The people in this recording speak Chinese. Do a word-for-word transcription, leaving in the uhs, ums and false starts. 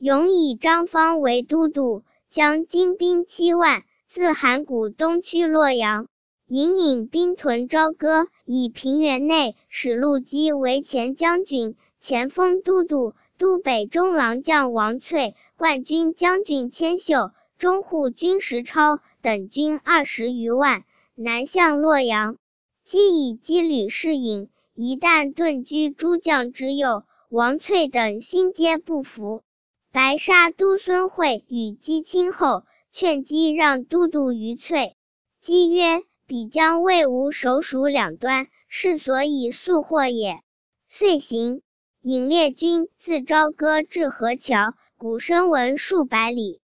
永以张方为都督，将精兵七万，自函谷东驱洛阳。营引兵屯朝歌，以平原内史陆基为前将军，前锋都督，都北中郎将王粹、冠军将军千秀、中护军石超等军二十余万，南向洛阳。既以羁旅示引，一旦遁居诸将之右，王粹等心皆不服。白沙都孙惠与姬亲后，劝姬让都督于粹。姬曰：彼将魏吴首属两端，是所以速获也。遂行，引列军自朝歌至河桥，鼓声闻数百里。